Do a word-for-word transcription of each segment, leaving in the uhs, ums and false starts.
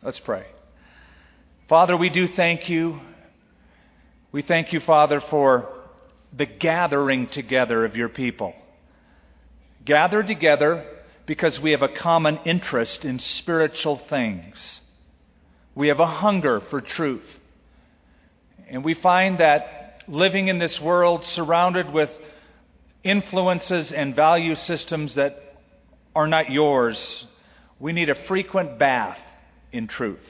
Let's pray. Father, we do thank you. We thank you, Father, for the gathering together of your people. Gathered together because we have a common interest in spiritual things. We have a hunger for truth. And we find that living in this world surrounded with influences and value systems that are not yours, we need a frequent bath in truth.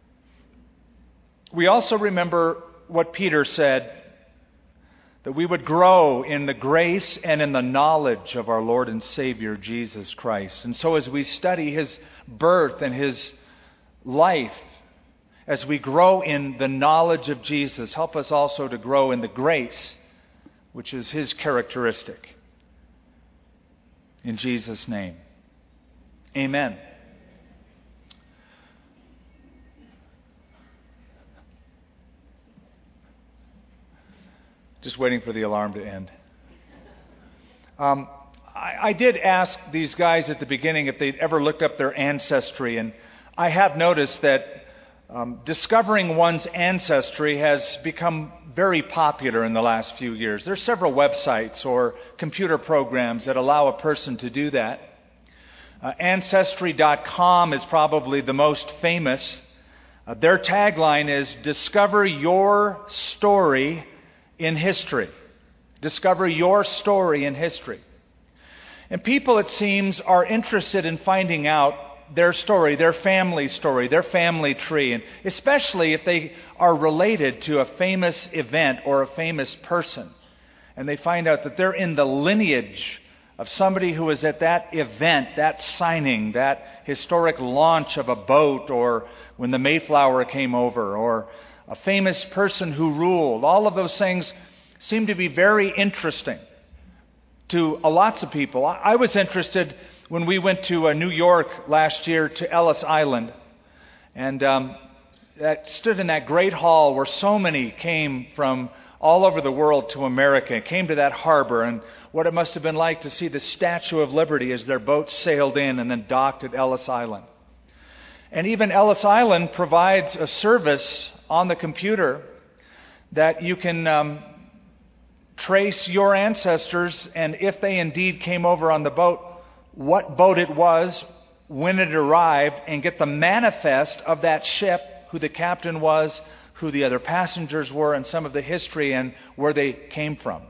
We also remember what Peter said, that we would grow in the grace and in the knowledge of our Lord and Savior, Jesus Christ. And so as we study His birth and His life, as we grow in the knowledge of Jesus, help us also to grow in the grace, which is His characteristic. In Jesus' name, amen. Just waiting for the alarm to end. Um, I, I did ask these guys at the beginning if they'd ever looked up their ancestry, and I have noticed that um, discovering one's ancestry has become very popular in the last few years. There's several websites or computer programs that allow a person to do that. Uh, Ancestry dot com is probably the most famous. Uh, their tagline is, "Discover your story in history." Discover your story in history. And people, it seems, are interested in finding out their story, their family story, their family tree, and especially if they are related to a famous event or a famous person. And they find out that they're in the lineage of somebody who was at that event, that signing, that historic launch of a boat, or when the Mayflower came over, or a famous person who ruled. All of those things seem to be very interesting to uh, lots of people. I, I was interested when we went to uh, New York last year to Ellis Island, and um, that stood in that great hall where so many came from all over the world to America, came to that harbor, and what it must have been like to see the Statue of Liberty as their boat sailed in and then docked at Ellis Island. And even Ellis Island provides a service on the computer that you can um, trace your ancestors, and if they indeed came over on the boat, what boat it was, when it arrived, and get the manifest of that ship, who the captain was, who the other passengers were, and some of the history and where they came from.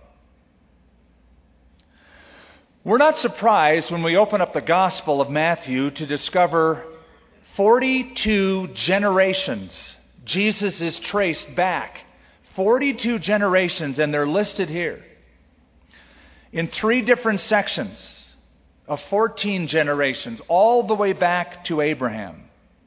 We're not surprised when we open up the Gospel of Matthew to discover forty-two generations. Jesus is traced back forty-two generations, and they're listed here in three different sections of fourteen generations, all the way back to Abraham.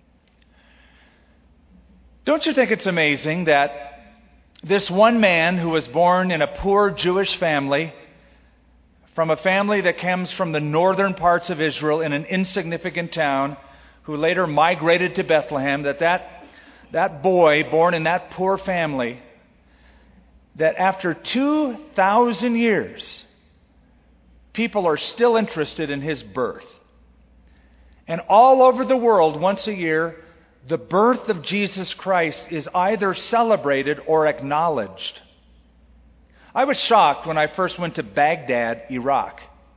Don't you think it's amazing that this one man who was born in a poor Jewish family, from a family that comes from the northern parts of Israel in an insignificant town, who later migrated to Bethlehem, that that, that boy born in that poor family, that after two thousand years, people are still interested in his birth. And all over the world, once a year, the birth of Jesus Christ is either celebrated or acknowledged. I was shocked when I first went to Baghdad, Iraq.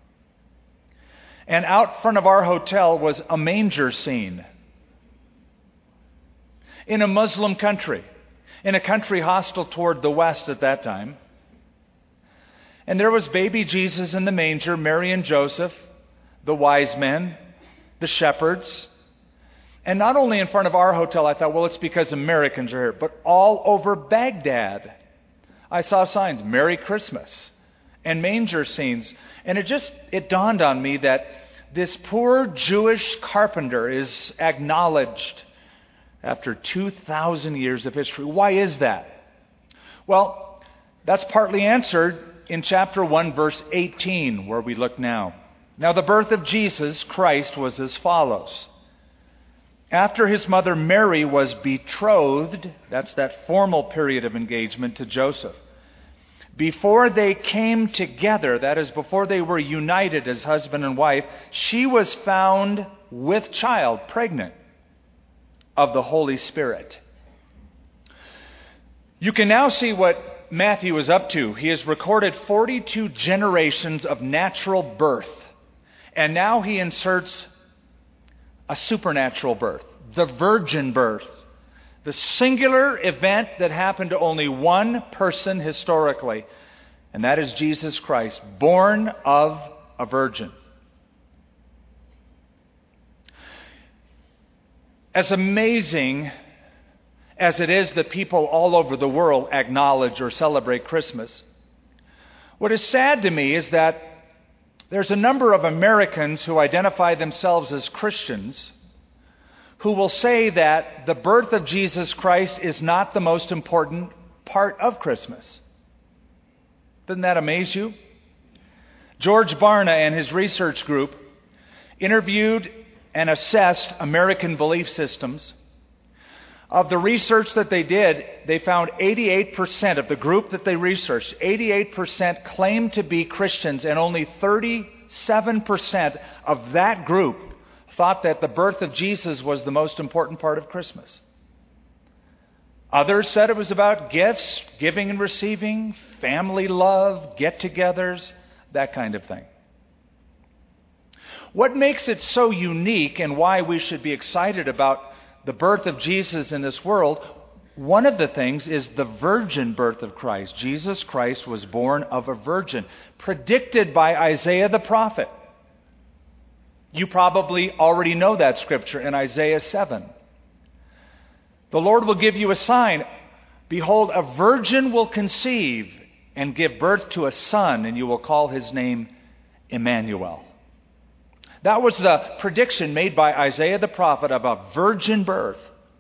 And out front of our hotel was a manger scene. In a Muslim country, in a country hostile toward the West at that time. And there was baby Jesus in the manger, Mary and Joseph, the wise men, the shepherds. And not only in front of our hotel, I thought, well, it's because Americans are here, but all over Baghdad. I saw signs, Merry Christmas, and manger scenes. And it just, it dawned on me that this poor Jewish carpenter is acknowledged after two thousand years of history. Why is that? Well, that's partly answered in chapter one, verse eighteen, where we look now. Now, the birth of Jesus Christ was as follows. After his mother Mary was betrothed, that's that formal period of engagement, to Joseph, before they came together, that is, before they were united as husband and wife, she was found with child, pregnant. of the Holy Spirit. You can now see what Matthew is up to. He has recorded forty-two generations of natural birth, and now he inserts a supernatural birth, the virgin birth, the singular event that happened to only one person historically, and that is Jesus Christ, born of a virgin. As amazing as it is that people all over the world acknowledge or celebrate Christmas, what is sad to me is that there's a number of Americans who identify themselves as Christians who will say that the birth of Jesus Christ is not the most important part of Christmas. Doesn't that amaze you? George Barna and his research group interviewed and assessed American belief systems. Of the research that they did, they found eighty-eight percent of the group that they researched, eighty-eight percent claimed to be Christians, and only thirty-seven percent of that group thought that the birth of Jesus was the most important part of Christmas. Others said it was about gifts, giving and receiving, family love, get-togethers, that kind of thing. What makes it so unique and why we should be excited about the birth of Jesus in this world, one of the things is the virgin birth of Christ. Jesus Christ was born of a virgin, predicted by Isaiah the prophet. You probably already know that scripture in Isaiah seven. The Lord will give you a sign. Behold, a virgin will conceive and give birth to a son, and you will call his name Emmanuel. That was the prediction made by Isaiah the prophet of a virgin birth.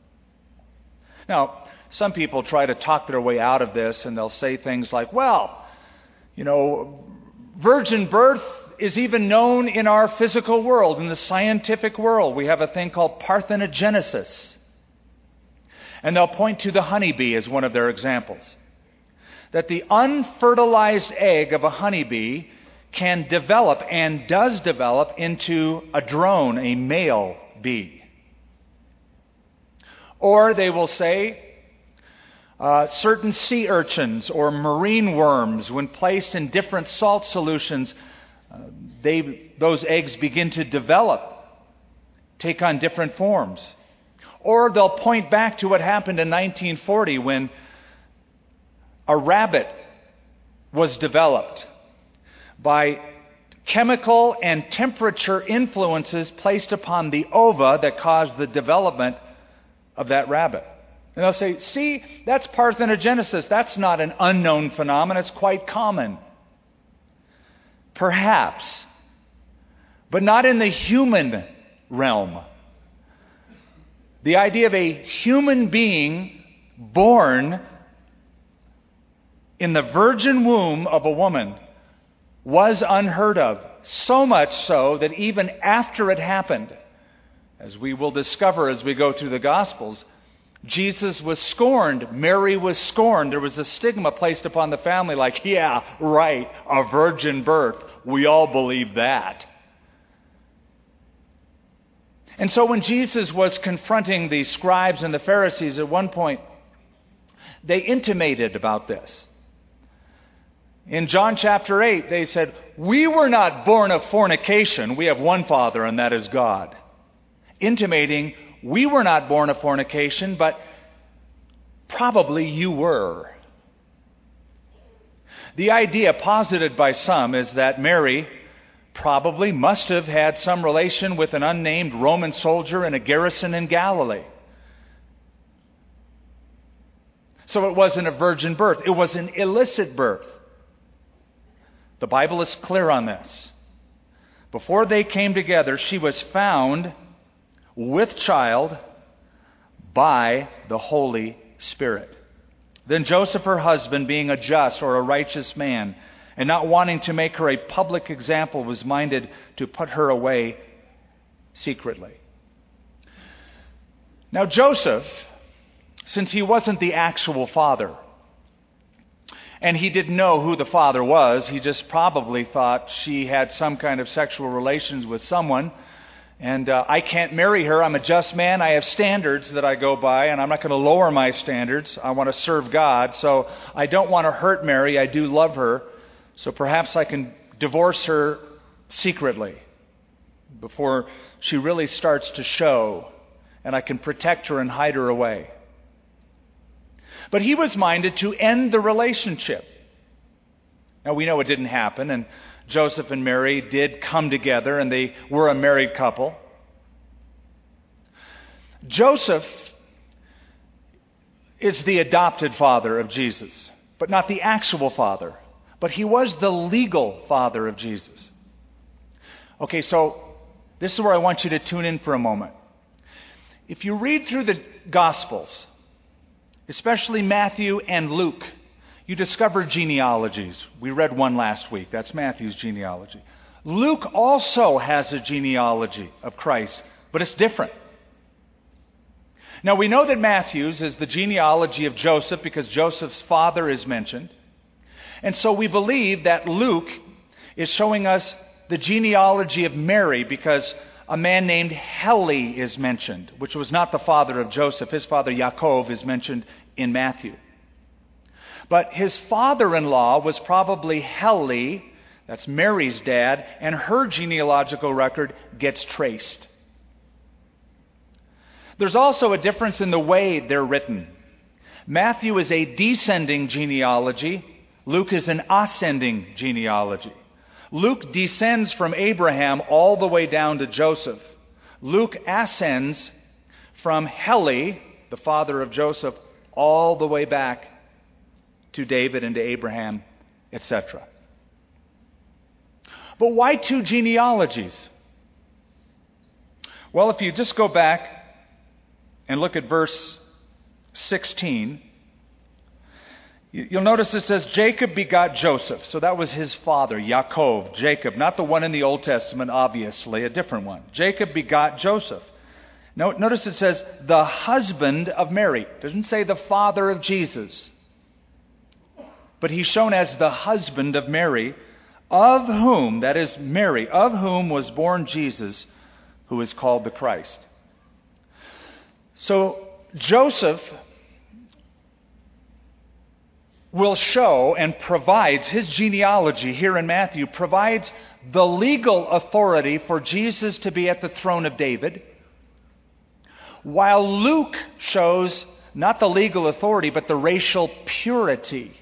Now, some people try to talk their way out of this, and they'll say things like, well, you know, virgin birth is even known in our physical world, in the scientific world. We have a thing called parthenogenesis. And they'll point to the honeybee as one of their examples. That the unfertilized egg of a honeybee can develop and does develop into a drone, a male bee. Or they will say uh, certain sea urchins or marine worms, when placed in different salt solutions, uh, they those eggs begin to develop, take on different forms. Or they'll point back to what happened in nineteen forty when a rabbit was developed by chemical and temperature influences placed upon the ova that caused the development of that rabbit. And they'll say, see, that's parthenogenesis. That's not an unknown phenomenon. It's quite common. Perhaps, but not in the human realm. The idea of a human being born in the virgin womb of a woman was unheard of. So much so that even after it happened, as we will discover as we go through the Gospels, Jesus was scorned. Mary was scorned. There was a stigma placed upon the family like, yeah, right, a virgin birth. We all believe that. And so when Jesus was confronting the scribes and the Pharisees at one point, they intimated about this. In John chapter eight, they said, we were not born of fornication. We have one Father, and that is God. Intimating, we were not born of fornication, but probably you were. The idea posited by some is that Mary probably must have had some relation with an unnamed Roman soldier in a garrison in Galilee. So it wasn't a virgin birth. It was an illicit birth. The Bible is clear on this. Before they came together, she was found with child by the Holy Spirit. Then Joseph, her husband, being a just or a righteous man, and not wanting to make her a public example, was minded to put her away secretly. Now Joseph, since he wasn't the actual father, and he didn't know who the father was, he just probably thought she had some kind of sexual relations with someone, And uh, I can't marry her. I'm a just man. I have standards that I go by, and I'm not going to lower my standards. I want to serve God. So I don't want to hurt Mary. I do love her. So perhaps I can divorce her secretly before she really starts to show, and I can protect her and hide her away. But he was minded to end the relationship. Now we know it didn't happen, and Joseph and Mary did come together, and they were a married couple. Joseph is the adopted father of Jesus, but not the actual father. But he was the legal father of Jesus. Okay, so this is where I want you to tune in for a moment. If you read through the Gospels, especially Matthew and Luke, you discover genealogies. We read one last week. That's Matthew's genealogy. Luke also has a genealogy of Christ, but it's different. Now we know that Matthew's is the genealogy of Joseph because Joseph's father is mentioned. And so we believe that Luke is showing us the genealogy of Mary because a man named Heli is mentioned, which was not the father of Joseph. His father Yaakov is mentioned in Matthew. But his father-in-law was probably Heli, that's Mary's dad, and her genealogical record gets traced. There's also a difference in the way they're written. Matthew is a descending genealogy. Luke is an ascending genealogy. Luke descends from Abraham all the way down to Joseph. Luke ascends from Heli, the father of Joseph, all the way back to David and to Abraham, et cetera. But why two genealogies? Well, if you just go back and look at verse sixteen, you'll notice it says Jacob begot Joseph. So that was his father, Yaakov, Jacob, not the one in the Old Testament, obviously, a different one. Jacob begot Joseph. Notice it says the husband of Mary. It doesn't say the father of Jesus. But he's shown as the husband of Mary, of whom, that is Mary, of whom was born Jesus, who is called the Christ. So Joseph will show and provides, his genealogy here in Matthew, provides the legal authority for Jesus to be at the throne of David, while Luke shows not the legal authority, but the racial purity.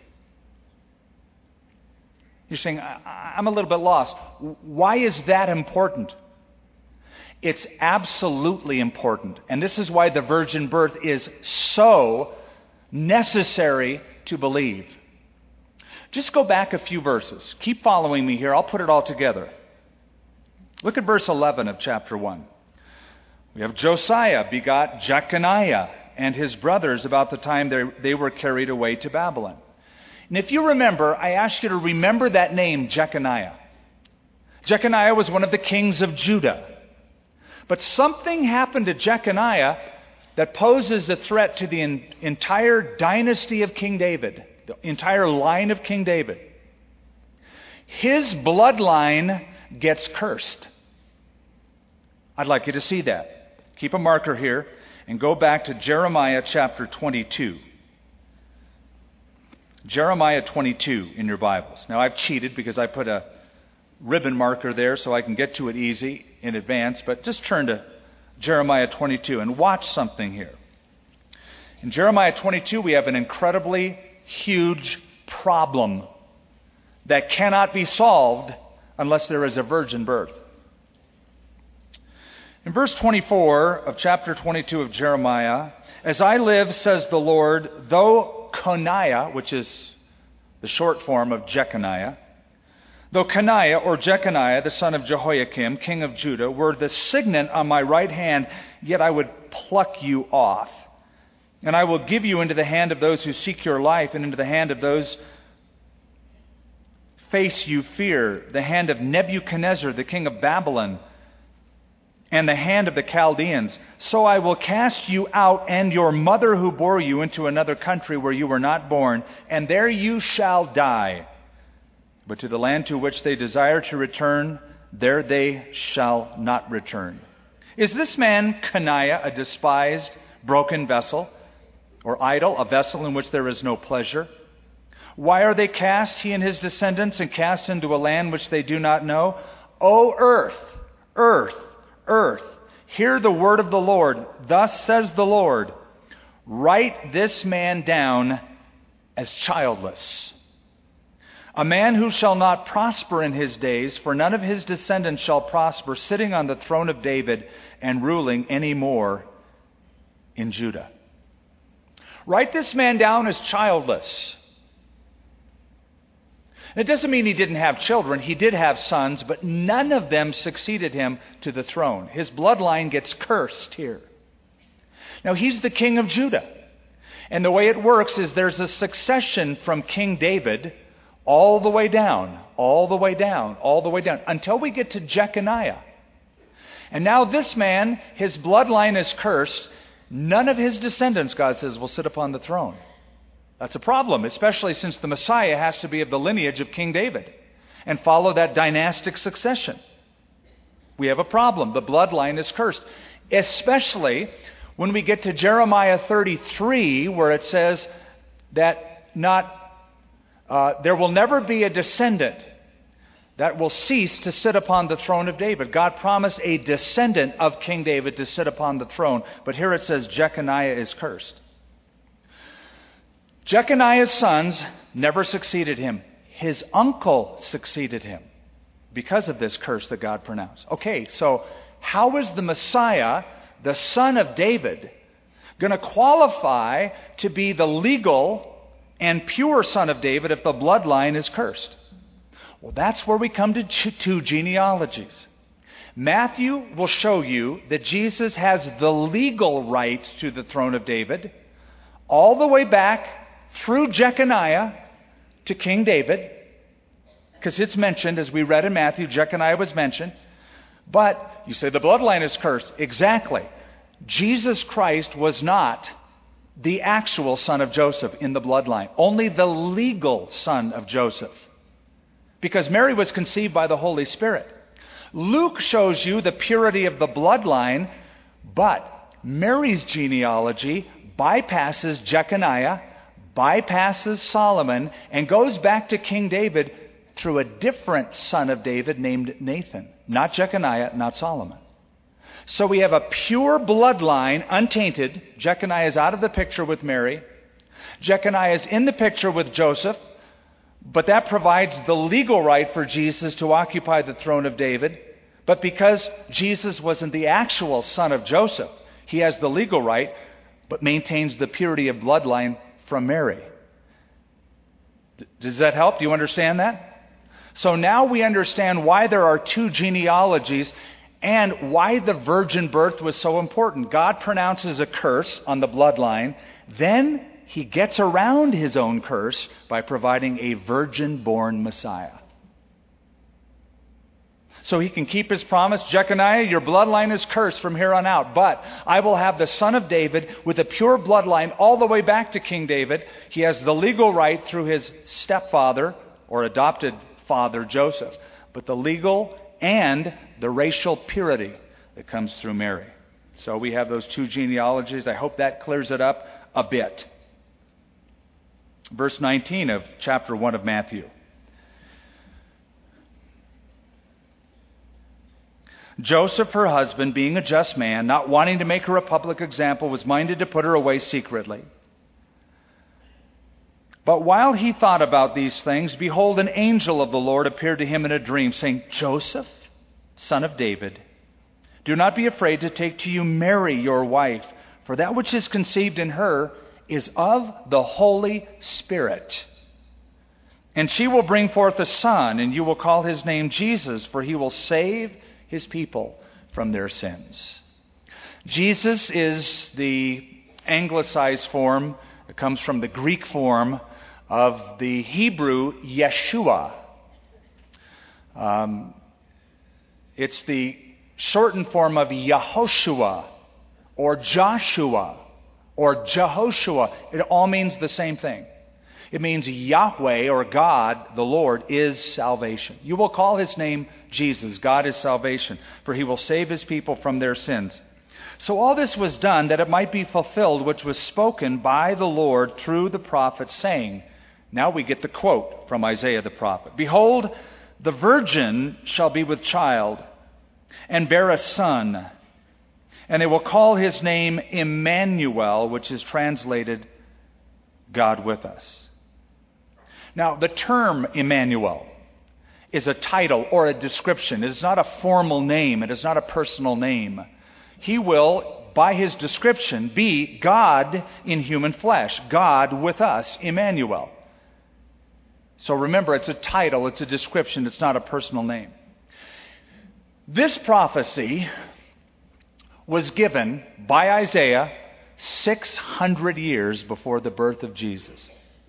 You're saying, I'm a little bit lost. Why is that important? It's absolutely important. And this is why the virgin birth is so necessary to believe. Just go back a few verses. Keep following me here. I'll put it all together. Look at verse eleven of chapter one. We have Josiah begot Jeconiah and his brothers about the time they, they were carried away to Babylon. And if you remember, I asked you to remember that name, Jeconiah. Jeconiah was one of the kings of Judah. But something happened to Jeconiah that poses a threat to the in, entire dynasty of King David, the entire line of King David. His bloodline gets cursed. I'd like you to see that. Keep a marker here and go back to Jeremiah chapter twenty-two. Jeremiah twenty-two in your Bibles. Now I've cheated because I put a ribbon marker there so I can get to it easy in advance, but just turn to Jeremiah twenty-two and watch something here. In Jeremiah twenty-two we have an incredibly huge problem that cannot be solved unless there is a virgin birth. In verse twenty-four of chapter twenty-two of Jeremiah, as I live, says the Lord, though Coniah, which is the short form of Jeconiah, though Coniah or Jeconiah, the son of Jehoiakim, king of Judah, were the signet on my right hand, yet I would pluck you off. And I will give you into the hand of those who seek your life, and into the hand of those face you fear, the hand of Nebuchadnezzar, the king of Babylon, and the hand of the Chaldeans. So I will cast you out and your mother who bore you into another country where you were not born, and there you shall die. But to the land to which they desire to return, there they shall not return. Is this man Coniah a despised, broken vessel, or idol, a vessel in which there is no pleasure? Why are they cast, he and his descendants, and cast into a land which they do not know? O earth, earth, earth, hear the word of the Lord. Thus says the Lord, write this man down as childless, a man who shall not prosper in his days, for none of his descendants shall prosper, sitting on the throne of David and ruling any more in Judah. Write this man down as childless. It doesn't mean he didn't have children. He did have sons, but none of them succeeded him to the throne. His bloodline gets cursed here. Now, he's the king of Judah. And the way it works is there's a succession from King David all the way down, all the way down, all the way down, until we get to Jeconiah. And now this man, his bloodline is cursed. None of his descendants, God says, will sit upon the throne. That's a problem, especially since the Messiah has to be of the lineage of King David and follow that dynastic succession. We have a problem. The bloodline is cursed, especially when we get to Jeremiah thirty-three, where it says that not uh, there will never be a descendant that will cease to sit upon the throne of David. God promised a descendant of King David to sit upon the throne, but here it says Jeconiah is cursed. Jeconiah's sons never succeeded him. His uncle succeeded him because of this curse that God pronounced. Okay, so how is the Messiah, the son of David, going to qualify to be the legal and pure son of David if the bloodline is cursed? Well, that's where we come to two genealogies. Matthew will show you that Jesus has the legal right to the throne of David all the way back through Jeconiah to King David, because it's mentioned, as we read in Matthew, Jeconiah was mentioned. But you say the bloodline is cursed. Exactly. Jesus Christ was not the actual son of Joseph in the bloodline, only the legal son of Joseph, because Mary was conceived by the Holy Spirit. Luke shows you the purity of the bloodline, but Mary's genealogy bypasses Jeconiah, bypasses Solomon, and goes back to King David through a different son of David named Nathan. Not Jeconiah, not Solomon. So we have a pure bloodline, untainted. Jeconiah is out of the picture with Mary. Jeconiah is in the picture with Joseph, but that provides the legal right for Jesus to occupy the throne of David. But because Jesus wasn't the actual son of Joseph, he has the legal right, but maintains the purity of bloodline from Mary. Does that help? Do you understand that? So now we understand why there are two genealogies and why the virgin birth was so important. God pronounces a curse on the bloodline. Then he gets around his own curse by providing a virgin-born Messiah. So he can keep his promise. Jeconiah, your bloodline is cursed from here on out, but I will have the son of David with a pure bloodline all the way back to King David. He has the legal right through his stepfather or adopted father, Joseph, but the legal and the racial purity that comes through Mary. So we have those two genealogies. I hope that clears it up a bit. Verse nineteen of chapter one of Matthew. Joseph, her husband, being a just man, not wanting to make her a public example, was minded to put her away secretly. But while he thought about these things, behold, an angel of the Lord appeared to him in a dream, saying, Joseph, son of David, do not be afraid to take to you Mary, your wife, for that which is conceived in her is of the Holy Spirit. And she will bring forth a son, and you will call his name Jesus, for he will save his people from their sins. Jesus is the anglicized form. It comes from the Greek form of the Hebrew Yeshua. Um, it's the shortened form of Yehoshua or Joshua or Jehoshua. It all means the same thing. It means Yahweh, or God, the Lord, is salvation. You will call his name Jesus. God is salvation, for he will save his people from their sins. So all this was done that it might be fulfilled, which was spoken by the Lord through the prophet, saying, now we get the quote from Isaiah the prophet. Behold, the virgin shall be with child and bear a son, and they will call his name Emmanuel, which is translated God with us. Now, the term Emmanuel is a title or a description. It is not a formal name. It is not a personal name. He will, by his description, be God in human flesh. God with us, Emmanuel. So remember, it's a title, it's a description, it's not a personal name. This prophecy was given by Isaiah six hundred years before the birth of Jesus.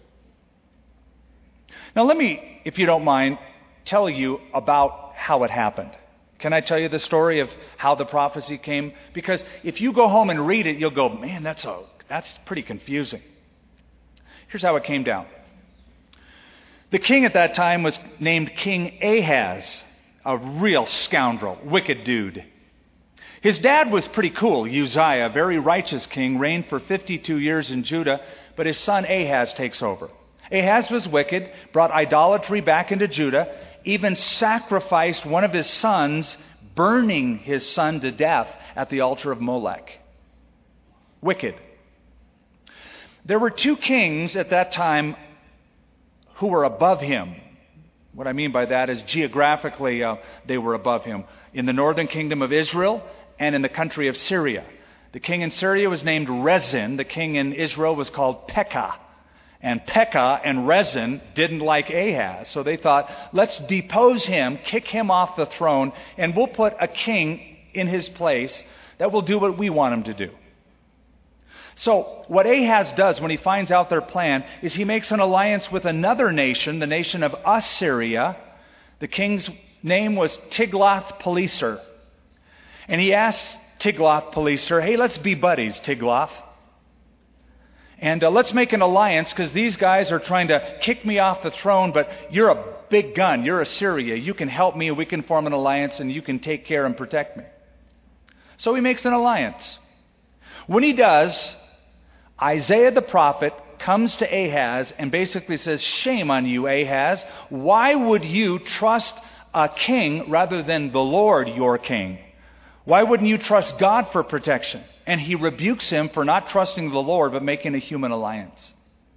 Now let me, if you don't mind, tell you about how it happened. Can I tell you the story of how the prophecy came? Because if you go home and read it, you'll go, man, that's a, that's pretty confusing. Here's how it came down. The king at that time was named King Ahaz, a real scoundrel, wicked dude. His dad was pretty cool, Uzziah, a very righteous king, reigned for fifty-two years in Judah, but his son Ahaz takes over. Ahaz was wicked, brought idolatry back into Judah, even sacrificed one of his sons, burning his son to death at the altar of Molech. Wicked. There were two kings at that time who were above him. What I mean by that is geographically uh, they were above him. In the northern kingdom of Israel and in the country of Syria. The king in Syria was named Rezin. The king in Israel was called Pekah. And Pekah and Rezin didn't like Ahaz. So they thought, let's depose him, kick him off the throne, and we'll put a king in his place that will do what we want him to do. So what Ahaz does when he finds out their plan is he makes an alliance with another nation, the nation of Assyria. The king's name was Tiglath-Pileser. And he asks Tiglath-Pileser, hey, let's be buddies, Tiglath. And uh, let's make an alliance because these guys are trying to kick me off the throne, but you're a big gun. You're Assyria. You can help me. We can form an alliance and you can take care and protect me. So he makes an alliance. When he does, Isaiah the prophet comes to Ahaz and basically says, shame on you, Ahaz. Why would you trust a king rather than the Lord, your king? Why wouldn't you trust God for protection? And he rebukes him for not trusting the Lord but making a human alliance.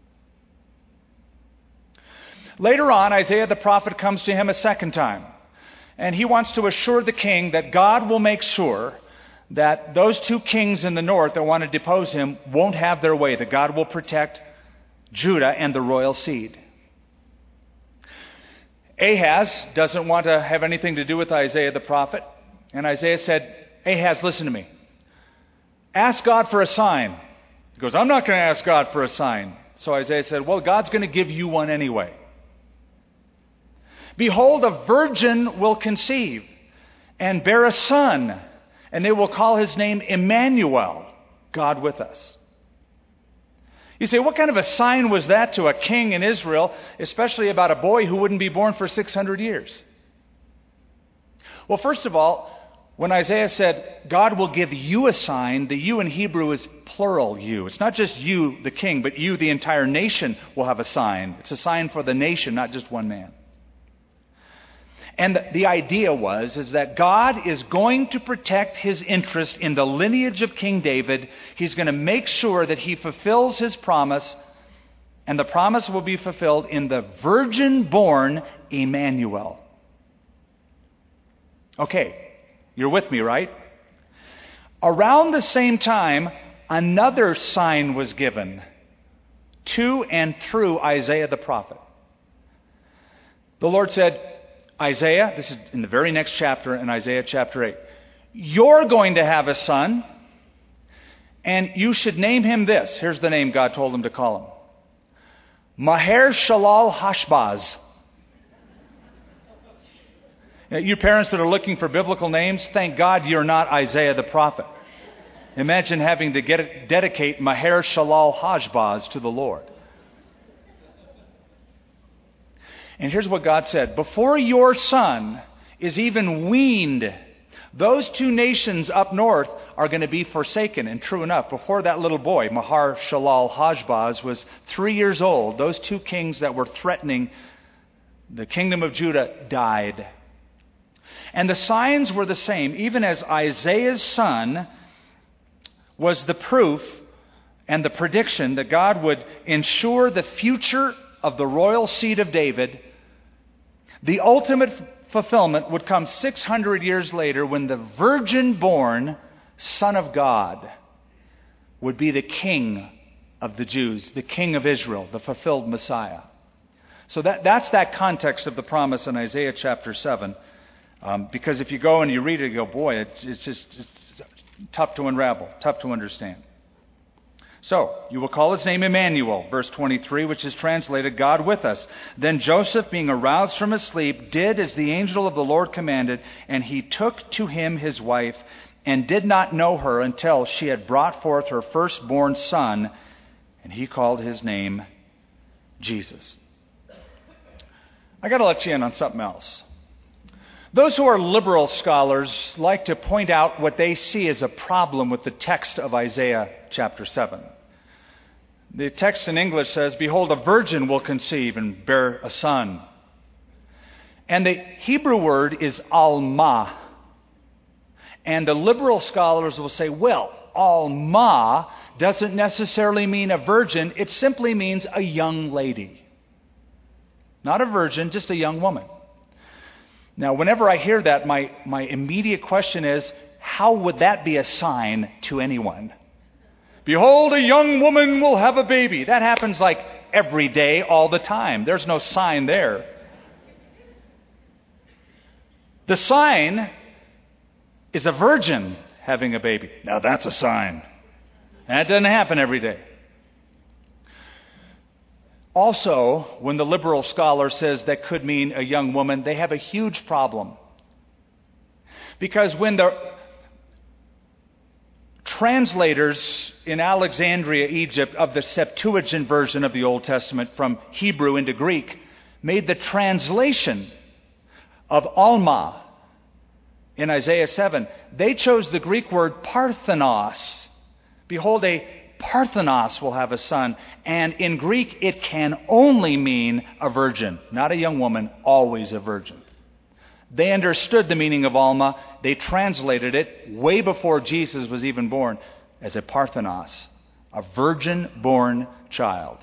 Later on, Isaiah the prophet comes to him a second time. And he wants to assure the king that God will make sure that those two kings in the north that want to depose him won't have their way, that God will protect Judah and the royal seed. Ahaz doesn't want to have anything to do with Isaiah the prophet. And Isaiah said, Ahaz, listen to me. Ask God for a sign. He goes, I'm not going to ask God for a sign. So Isaiah said, well, God's going to give you one anyway. Behold, a virgin will conceive and bear a son, and they will call his name Emmanuel, God with us. You say, what kind of a sign was that to a king in Israel, especially about a boy who wouldn't be born for six hundred years? Well, first of all, when Isaiah said, God will give you a sign, the you in Hebrew is plural you. It's not just you, the king, but you, the entire nation, will have a sign. It's a sign for the nation, not just one man. And the idea was is that God is going to protect his interest in the lineage of King David. He's going to make sure that he fulfills his promise, and the promise will be fulfilled in the virgin-born Emmanuel. Okay. You're with me, right? Around the same time, another sign was given to and through Isaiah the prophet. The Lord said, Isaiah, this is in the very next chapter, in Isaiah chapter eight, you're going to have a son, and you should name him this. Here's the name God told him to call him. Maher-shalal-hash-baz. You parents that are looking for biblical names, thank God you're not Isaiah the prophet. Imagine having to get, dedicate Maher-shalal-hash-baz to the Lord. And here's what God said: before your son is even weaned, those two nations up north are going to be forsaken. And true enough, before that little boy, Mahar Shalal Hashbaz, was three years old, those two kings that were threatening the kingdom of Judah died. And the signs were the same, even as Isaiah's son was the proof and the prediction that God would ensure the future of the royal seed of David. The ultimate fulfillment would come six hundred years later, when the virgin-born Son of God would be the King of the Jews, the King of Israel, the fulfilled Messiah. So that, that's that context of the promise in Isaiah chapter seven. Um, because if you go and you read it, you go, boy, it's, it's just it's tough to unravel, tough to understand. So, you will call his name Emmanuel, verse twenty-three, which is translated, God with us. Then Joseph, being aroused from his sleep, did as the angel of the Lord commanded, and he took to him his wife, and did not know her until she had brought forth her firstborn son, and he called his name Jesus. I got to let you in on something else. Those who are liberal scholars like to point out what they see as a problem with the text of Isaiah chapter seven. The text in English says, behold, a virgin will conceive and bear a son. And the Hebrew word is alma. And the liberal scholars will say, well, alma doesn't necessarily mean a virgin. It simply means a young lady. Not a virgin, just a young woman. Now, whenever I hear that, my, my immediate question is, how would that be a sign to anyone? Behold, a young woman will have a baby. That happens like every day, all the time. There's no sign there. The sign is a virgin having a baby. Now, that's a sign. That doesn't happen every day. Also, when the liberal scholar says that could mean a young woman, they have a huge problem. Because when the translators in Alexandria, Egypt, of the Septuagint version of the Old Testament from Hebrew into Greek, made the translation of Alma in Isaiah seven, they chose the Greek word parthenos. Behold, a parthenos will have a son. And in Greek, it can only mean a virgin, not a young woman, always a virgin. They understood the meaning of Alma. They translated it way before Jesus was even born as a parthenos, a virgin-born child.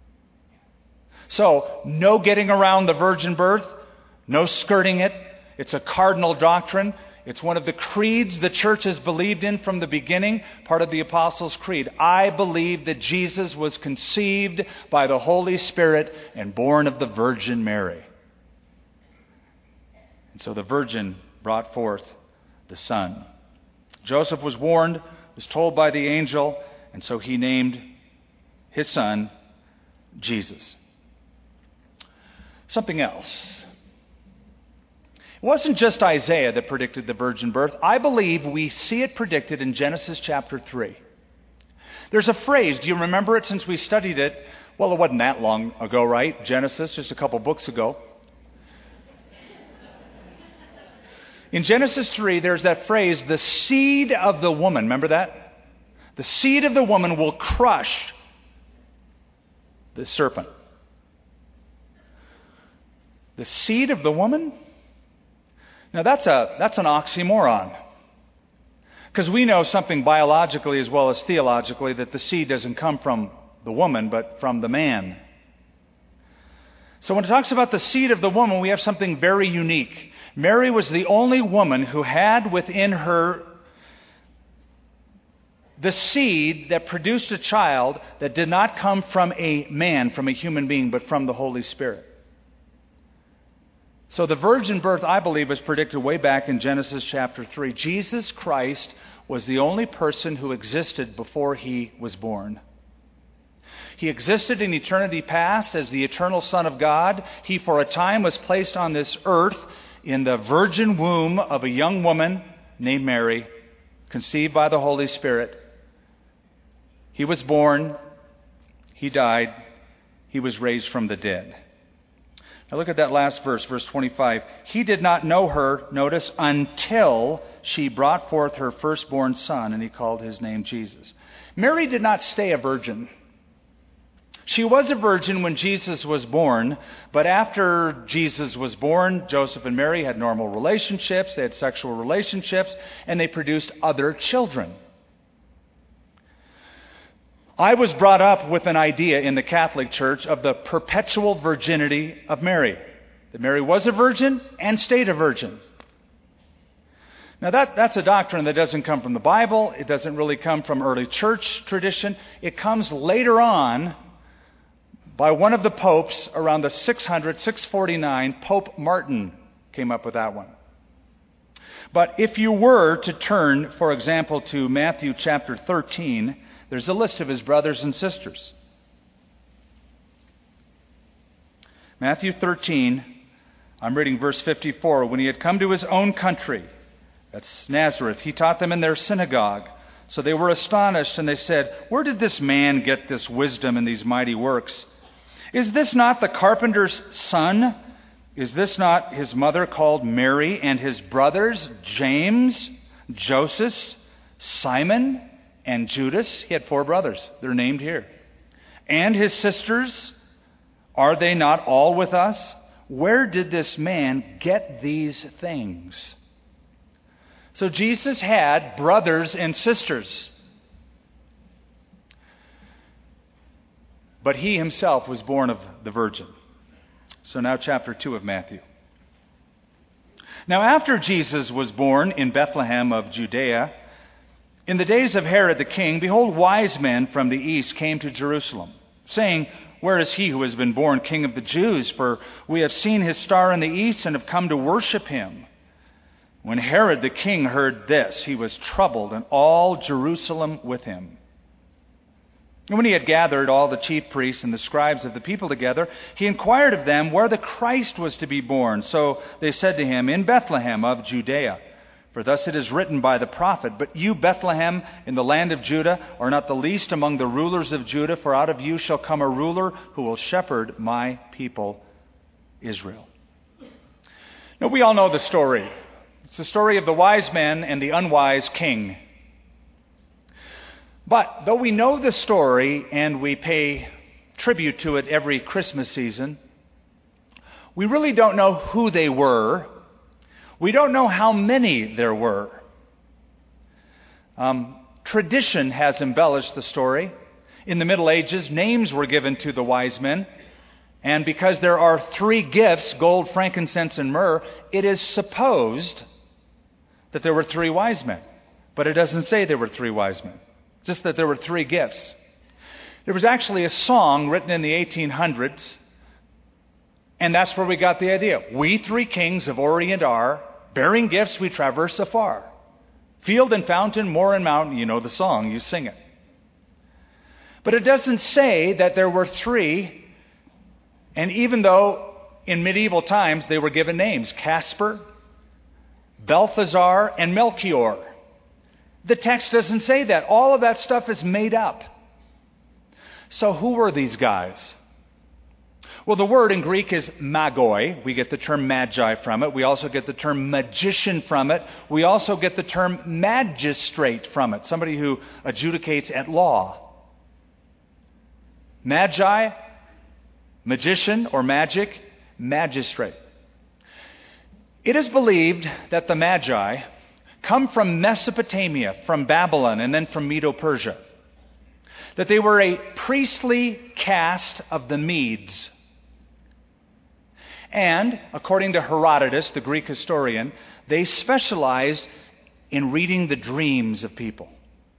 So, no getting around the virgin birth, no skirting it. It's a cardinal doctrine. It's one of the creeds the church has believed in from the beginning, part of the Apostles' Creed. I believe that Jesus was conceived by the Holy Spirit and born of the Virgin Mary. And so the virgin brought forth the son. Joseph was warned, was told by the angel, and so he named his son Jesus. Something else. It wasn't just Isaiah that predicted the virgin birth. I believe we see it predicted in Genesis chapter three. There's a phrase, do you remember it since we studied it? Well, it wasn't that long ago, right? Genesis, just a couple books ago. In Genesis three, there's that phrase, the seed of the woman. Remember that? The seed of the woman will crush the serpent. The seed of the woman? Now that's a that's an oxymoron. Because we know something biologically as well as theologically, that the seed doesn't come from the woman, but from the man. So when it talks about the seed of the woman, we have something very unique. Mary was the only woman who had within her the seed that produced a child that did not come from a man, from a human being, but from the Holy Spirit. So the virgin birth, I believe, was predicted way back in Genesis chapter three. Jesus Christ was the only person who existed before he was born. He existed in eternity past as the eternal Son of God. He, for a time, was placed on this earth in the virgin womb of a young woman named Mary, conceived by the Holy Spirit. He was born. He died. He was raised from the dead. Now look at that last verse, verse twenty-five. He did not know her, notice, until she brought forth her firstborn son, and he called his name Jesus. Mary did not stay a virgin. She was a virgin when Jesus was born, but after Jesus was born, Joseph and Mary had normal relationships, they had sexual relationships, and they produced other children. I was brought up with an idea in the Catholic Church of the perpetual virginity of Mary. That Mary was a virgin and stayed a virgin. Now that, that's a doctrine that doesn't come from the Bible. It doesn't really come from early church tradition. It comes later on by one of the popes around the six hundred, six forty-nine. Pope Martin came up with that one. But if you were to turn, for example, to Matthew chapter thirteen, there's a list of his brothers and sisters. Matthew thirteen, I'm reading verse fifty-four. When he had come to his own country, that's Nazareth, he taught them in their synagogue. So they were astonished, and they said, "Where did this man get this wisdom and these mighty works? Is this not the carpenter's son? Is this not his mother called Mary, and his brothers James, Joseph, Simon, and Judas?" He had four brothers. They're named here. "And his sisters, are they not all with us? Where did this man get these things?" So Jesus had brothers and sisters. But he himself was born of the Virgin. So now chapter two of Matthew. Now after Jesus was born in Bethlehem of Judea, in the days of Herod the king, behold, wise men from the east came to Jerusalem, saying, "Where is he who has been born King of the Jews? For we have seen his star in the east and have come to worship him." When Herod the king heard this, he was troubled, and all Jerusalem with him. And when he had gathered all the chief priests and the scribes of the people together, he inquired of them where the Christ was to be born. So they said to him, "In Bethlehem of Judea. For thus it is written by the prophet, 'But you, Bethlehem, in the land of Judah, are not the least among the rulers of Judah, for out of you shall come a ruler who will shepherd my people, Israel.'" Now we all know the story. It's the story of the wise men and the unwise king. But though we know the story and we pay tribute to it every Christmas season, we really don't know who they were. We don't know how many there were. Um, tradition has embellished the story. In the Middle Ages, names were given to the wise men. And because there are three gifts, gold, frankincense, and myrrh, it is supposed that there were three wise men. But it doesn't say there were three wise men. Just that there were three gifts. There was actually a song written in the eighteen hundreds, and that's where we got the idea. "We three kings of Orient are, bearing gifts we traverse afar. Field and fountain, moor and mountain," you know the song, you sing it. But it doesn't say that there were three, and even though in medieval times they were given names, Caspar, Balthazar, and Melchior. The text doesn't say that. All of that stuff is made up. So who were these guys? Well, the word in Greek is magoi. We get the term magi from it. We also get the term magician from it. We also get the term magistrate from it, somebody who adjudicates at law. Magi, magician or magic, magistrate. It is believed that the Magi come from Mesopotamia, from Babylon, and then from Medo-Persia. That they were a priestly caste of the Medes. And, according to Herodotus, the Greek historian, they specialized in reading the dreams of people.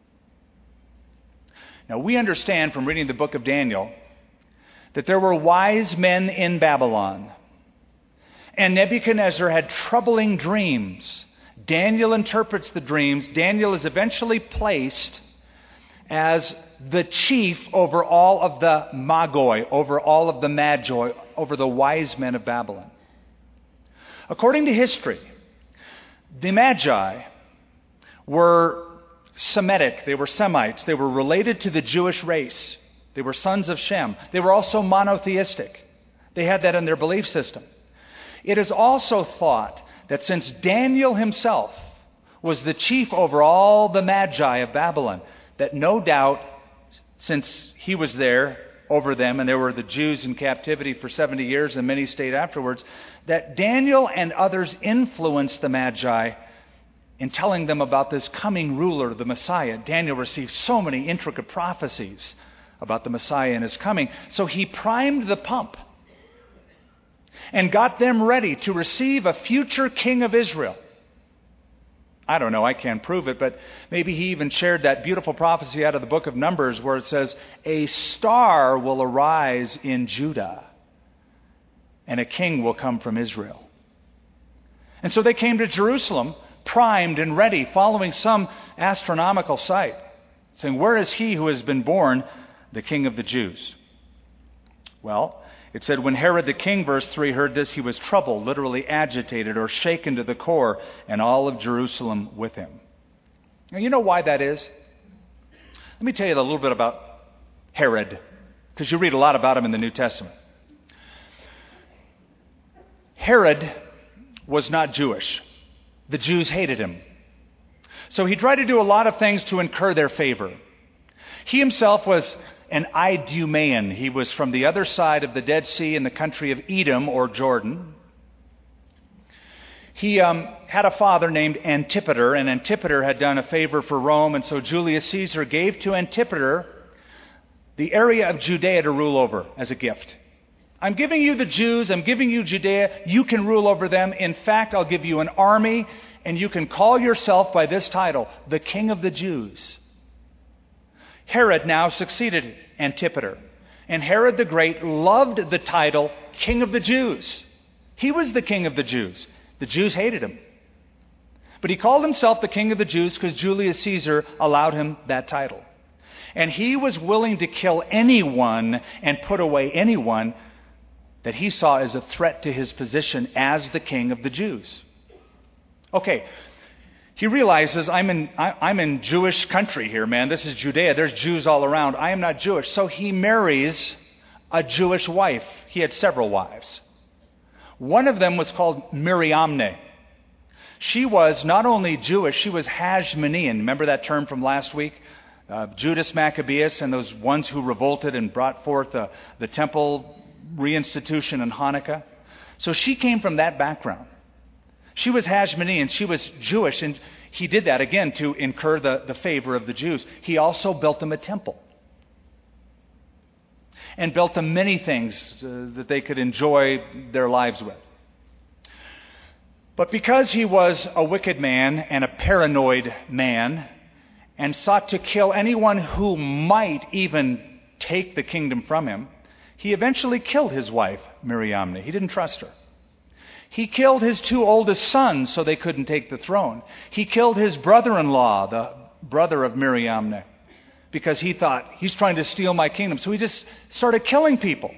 Now, we understand from reading the book of Daniel that there were wise men in Babylon. And Nebuchadnezzar had troubling dreams. Daniel interprets the dreams. Daniel is eventually placed as the chief over all of the magoi, over all of the magi, over the wise men of Babylon. According to history, the magi were Semitic. They were Semites. They were related to the Jewish race. They were sons of Shem. They were also monotheistic. They had that in their belief system. It is also thought that since Daniel himself was the chief over all the magi of Babylon, that no doubt, since he was there over them, and there were the Jews in captivity for seventy years, and many stayed afterwards, that Daniel and others influenced the magi in telling them about this coming ruler, the Messiah. Daniel received so many intricate prophecies about the Messiah and his coming. So he primed the pump and got them ready to receive a future king of Israel. I don't know, I can't prove it, but maybe he even shared that beautiful prophecy out of the book of Numbers where it says, a star will arise in Judah and a king will come from Israel. And so they came to Jerusalem primed and ready, following some astronomical sight, saying, where is he who has been born the King of the Jews? Well, it said, when Herod the king, verse three, heard this, he was troubled, literally agitated or shaken to the core, and all of Jerusalem with him. Now, you know why that is? Let me tell you a little bit about Herod, because you read a lot about him in the New Testament. Herod was not Jewish. The Jews hated him. So he tried to do a lot of things to incur their favor. He himself was an Idumean. He was from the other side of the Dead Sea in the country of Edom or Jordan. He um, had a father named Antipater, and Antipater had done a favor for Rome, and so Julius Caesar gave to Antipater the area of Judea to rule over as a gift. I'm giving you the Jews, I'm giving you Judea, you can rule over them. In fact, I'll give you an army, and you can call yourself by this title, the King of the Jews. Herod now succeeded Antipater, and Herod the Great loved the title King of the Jews. He was the King of the Jews. The Jews hated him. But he called himself the King of the Jews because Julius Caesar allowed him that title. And he was willing to kill anyone and put away anyone that he saw as a threat to his position as the King of the Jews. Okay, he realizes, I'm in, I, I'm in Jewish country here, man. This is Judea. There's Jews all around. I am not Jewish. So he marries a Jewish wife. He had several wives. One of them was called Miriamne. She was not only Jewish, she was Hashmonean. Remember that term from last week? Uh, Judas Maccabeus and those ones who revolted and brought forth uh, the temple reinstitution in Hanukkah. So she came from that background. She was Hashmonean, she was Jewish, and he did that again to incur the, the favor of the Jews. He also built them a temple and built them many things uh, that they could enjoy their lives with. But because he was a wicked man and a paranoid man and sought to kill anyone who might even take the kingdom from him, he eventually killed his wife, Miriamne. He didn't trust her. He killed his two oldest sons so they couldn't take the throne. He killed his brother-in-law, the brother of Miriamne, because he thought, he's trying to steal my kingdom. So he just started killing people.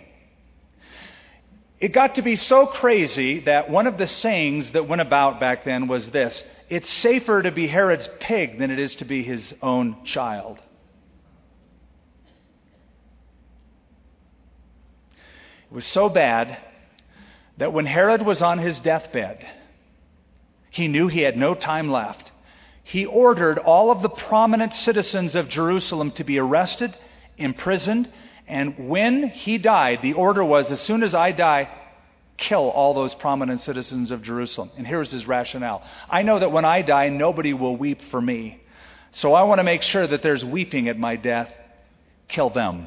It got to be so crazy that one of the sayings that went about back then was this: it's safer to be Herod's pig than it is to be his own child. It was so bad that when Herod was on his deathbed, he knew he had no time left. He ordered all of the prominent citizens of Jerusalem to be arrested, imprisoned, and when he died, the order was, as soon as I die, kill all those prominent citizens of Jerusalem. And here's his rationale. I know that when I die, nobody will weep for me. So I want to make sure that there's weeping at my death. Kill them.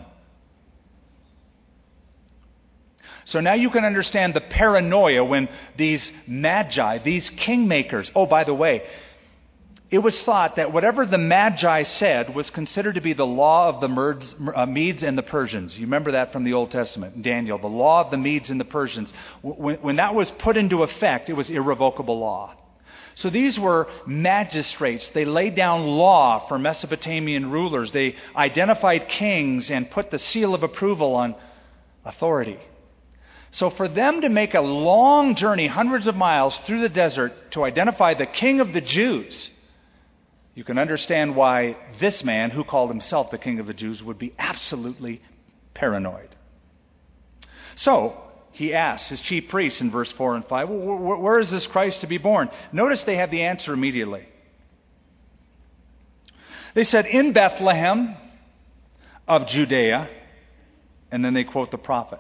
So now you can understand the paranoia when these magi, these kingmakers, oh, by the way, it was thought that whatever the magi said was considered to be the law of the Medes, uh, Medes and the Persians. You remember that from the Old Testament, Daniel, the law of the Medes and the Persians. When, when that was put into effect, it was irrevocable law. So these were magistrates. They laid down law for Mesopotamian rulers. They identified kings and put the seal of approval on authority. So for them to make a long journey, hundreds of miles through the desert to identify the King of the Jews, you can understand why this man, who called himself the King of the Jews, would be absolutely paranoid. So he asks his chief priests in verse four and five, where is this Christ to be born? Notice they have the answer immediately. They said, in Bethlehem of Judea, and then they quote the prophet.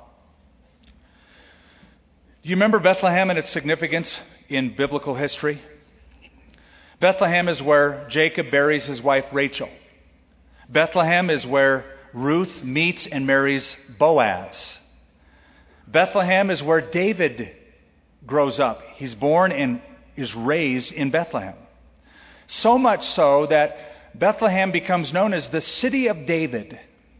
Do you remember Bethlehem and its significance in biblical history? Bethlehem is where Jacob buries his wife Rachel. Bethlehem is where Ruth meets and marries Boaz. Bethlehem is where David grows up. He's born and is raised in Bethlehem. So much so that Bethlehem becomes known as the city of David.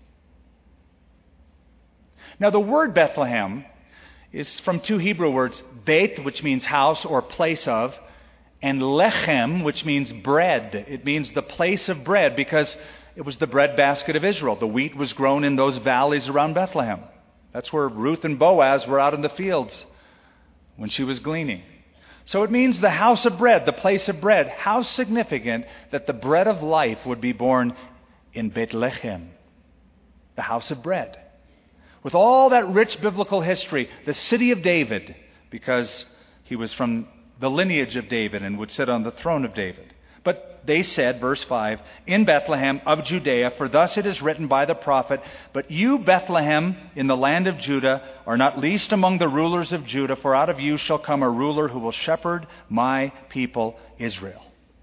Now, the word Bethlehem is from two Hebrew words, Beit, which means house or place of, and Lechem, which means bread. It means the place of bread because it was the breadbasket of Israel. The wheat was grown in those valleys around Bethlehem. That's where Ruth and Boaz were out in the fields when she was gleaning. So it means the house of bread, the place of bread. How significant that the bread of life would be born in Bethlehem, the house of bread. With all that rich biblical history, the city of David, because he was from the lineage of David and would sit on the throne of David. But they said, verse five, in Bethlehem of Judea, for thus it is written by the prophet, but you, Bethlehem, in the land of Judah, are not least among the rulers of Judah, for out of you shall come a ruler who will shepherd my people Israel.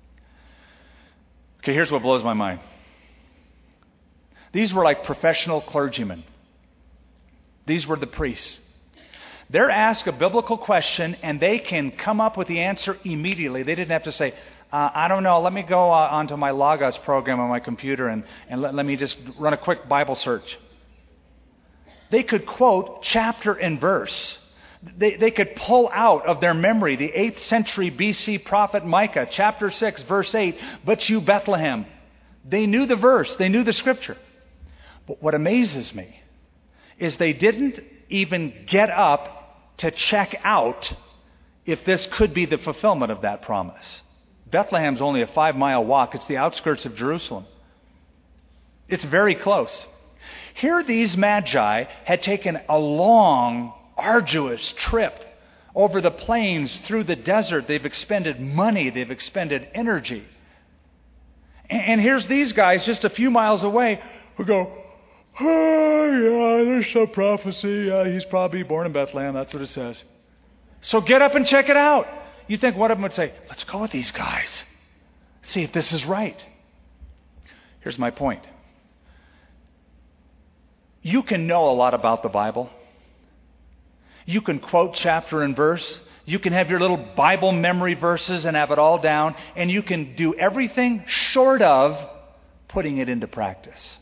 Okay, here's what blows my mind. These were like professional clergymen. These were the priests. They're asked a biblical question and they can come up with the answer immediately. They didn't have to say, uh, I don't know, let me go uh, onto my Logos program on my computer and, and let, let me just run a quick Bible search. They could quote chapter and verse. They, they could pull out of their memory the eighth century B C prophet Micah, chapter six, verse eight, but you Bethlehem. They knew the verse, they knew the scripture. But what amazes me is they didn't even get up to check out if this could be the fulfillment of that promise. Bethlehem's only a five-mile walk. It's the outskirts of Jerusalem. It's very close. Here these magi had taken a long, arduous trip over the plains, through the desert. They've expended money. They've expended energy. And here's these guys just a few miles away who go, oh, yeah, there's some prophecy. Uh, he's probably born in Bethlehem. That's what it says. So get up and check it out. You think one of them would say, let's go with these guys. See if this is right. Here's my point. You can know a lot about the Bible. You can quote chapter and verse. You can have your little Bible memory verses and have it all down. And you can do everything short of putting it into practice.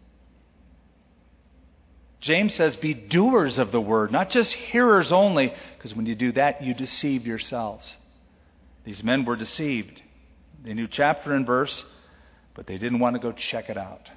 James says, be doers of the word, not just hearers only, because when you do that, you deceive yourselves. These men were deceived. They knew chapter and verse, but they didn't want to go check it out.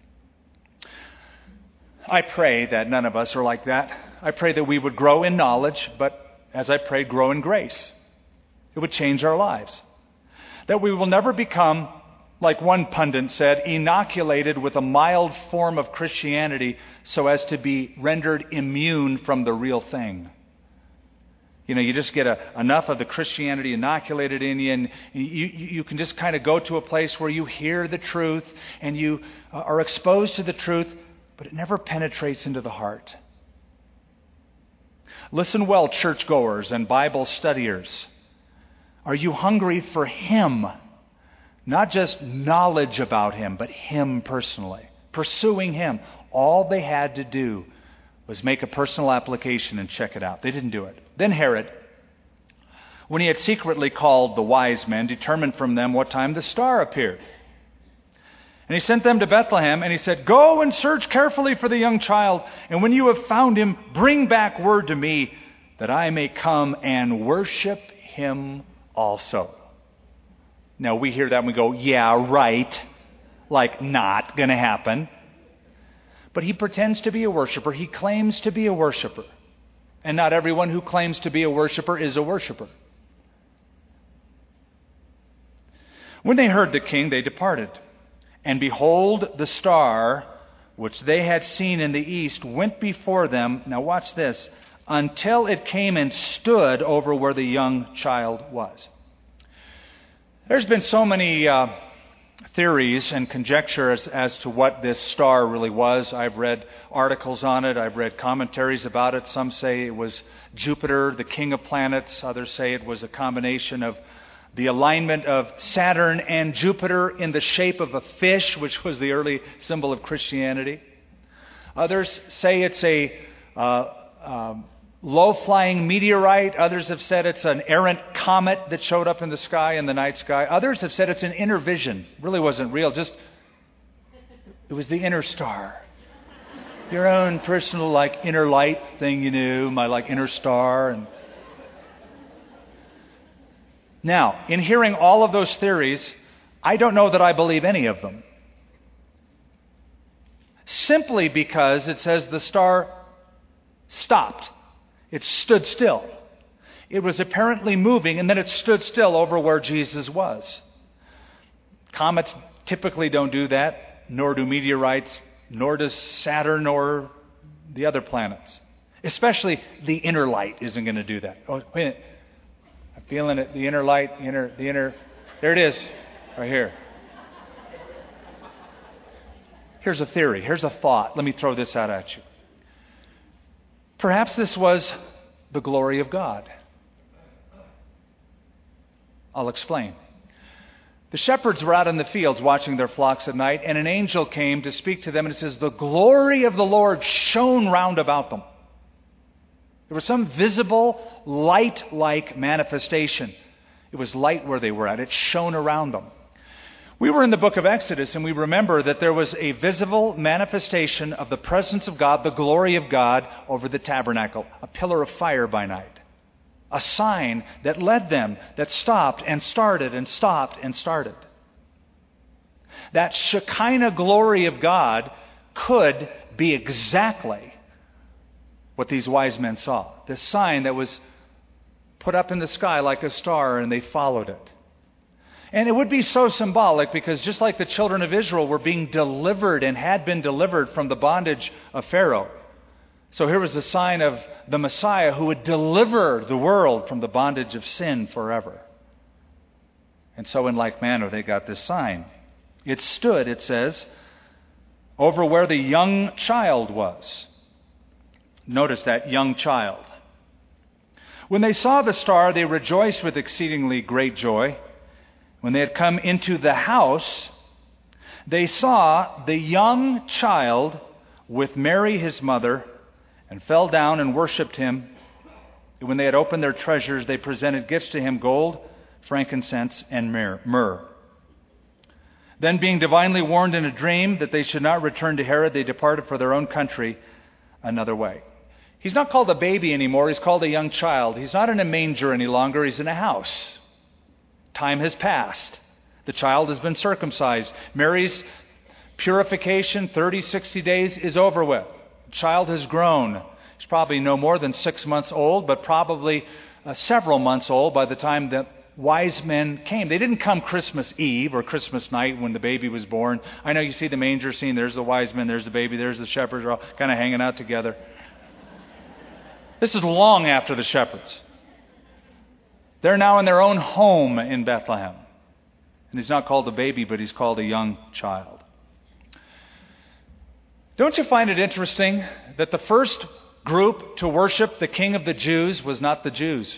I pray that none of us are like that. I pray that we would grow in knowledge, but as I pray, grow in grace. It would change our lives. That we will never become, like one pundit said, inoculated with a mild form of Christianity so as to be rendered immune from the real thing. You know, you just get a, enough of the Christianity inoculated in you, and you, you, you can just kind of go to a place where you hear the truth and you are exposed to the truth, but it never penetrates into the heart. Listen well, churchgoers and Bible studiers. Are you hungry for Him? Not just knowledge about Him, but Him personally. Pursuing Him. All they had to do was make a personal application and check it out. They didn't do it. Then Herod, when he had secretly called the wise men, determined from them what time the star appeared. And he sent them to Bethlehem, and he said, go and search carefully for the young child, and when you have found him, bring back word to me, that I may come and worship him also. Now we hear that and we go, yeah, right. Like, not going to happen. But he pretends to be a worshiper. He claims to be a worshiper. And not everyone who claims to be a worshiper is a worshiper. When they heard the king, they departed. And behold, the star, which they had seen in the east, went before them. Now watch this. until it came and stood over where the young child was. There's been so many uh, theories and conjectures as to what this star really was. I've read articles on it. I've read commentaries about it. Some say it was Jupiter, the king of planets. Others say it was a combination of the alignment of Saturn and Jupiter in the shape of a fish, which was the early symbol of Christianity. Others say it's a uh, um, low-flying meteorite. Others have said it's an errant comet that showed up in the sky, in the night sky. Others have said it's an inner vision. It really wasn't real. Just, it was the inner star. Your own personal, like, inner light thing you knew, my, like, inner star. And now, in hearing all of those theories, I don't know that I believe any of them. Simply because it says the star stopped. It stood still. It was apparently moving, and then it stood still over where Jesus was. Comets typically don't do that, nor do meteorites, nor does Saturn or the other planets. Especially the inner light isn't going to do that. Oh, wait a minute. I'm feeling it. The inner light, the inner, the inner. There it is, right here. Here's a theory. Here's a thought. Let me throw this out at you. Perhaps this was the glory of God. I'll explain. The shepherds were out in the fields watching their flocks at night, and an angel came to speak to them, and it says, the glory of the Lord shone round about them. There was some visible, light-like manifestation. It was light where they were at. It shone around them. We were in the book of Exodus, and we remember that there was a visible manifestation of the presence of God, the glory of God, over the tabernacle, a pillar of fire by night, a sign that led them, that stopped and started and stopped and started. That Shekinah glory of God could be exactly what these wise men saw. This sign that was put up in the sky like a star, and they followed it. And it would be so symbolic because just like the children of Israel were being delivered and had been delivered from the bondage of Pharaoh, so here was the sign of the Messiah who would deliver the world from the bondage of sin forever. And so in like manner, they got this sign. It stood, it says, over where the young child was. Notice that young child. When they saw the star, they rejoiced with exceedingly great joy. When they had come into the house, they saw the young child with Mary his mother, and fell down and worshipped him. And when they had opened their treasures, they presented gifts to him, gold, frankincense, and myrrh. Then, being divinely warned in a dream that they should not return to Herod, they departed for their own country another way. He's not called a baby anymore. He's called a young child. He's not in a manger any longer. He's in a house. Time has passed. The child has been circumcised. Mary's purification, thirty, sixty days, is over with. The child has grown. He's probably no more than six months old, but probably uh, several months old by the time the wise men came. They didn't come Christmas Eve or Christmas night when the baby was born. I know you see the manger scene. There's the wise men, there's the baby, there's the shepherds. They're all kind of hanging out together. This is long after the shepherds. They're now in their own home in Bethlehem. And he's not called a baby, but he's called a young child. Don't you find it interesting that the first group to worship the King of the Jews was not the Jews?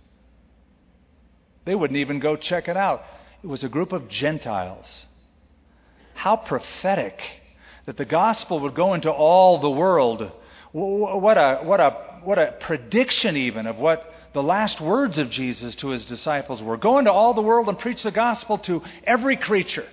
They wouldn't even go check it out. It was a group of Gentiles. How prophetic that the gospel would go into all the world. What a, what a, what a prediction even of what the last words of Jesus to his disciples were. Go into all the world and preach the gospel to every creature.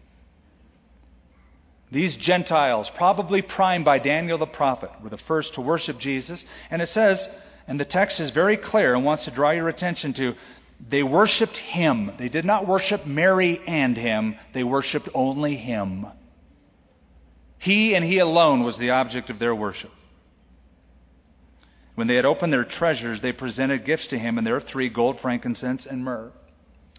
These Gentiles, probably primed by Daniel the prophet, were the first to worship Jesus. And it says, and the text is very clear and wants to draw your attention to, they worshiped him. They did not worship Mary and him. They worshiped only him. He and he alone was the object of their worship. When they had opened their treasures, they presented gifts to him, and there are three: gold, frankincense, and myrrh.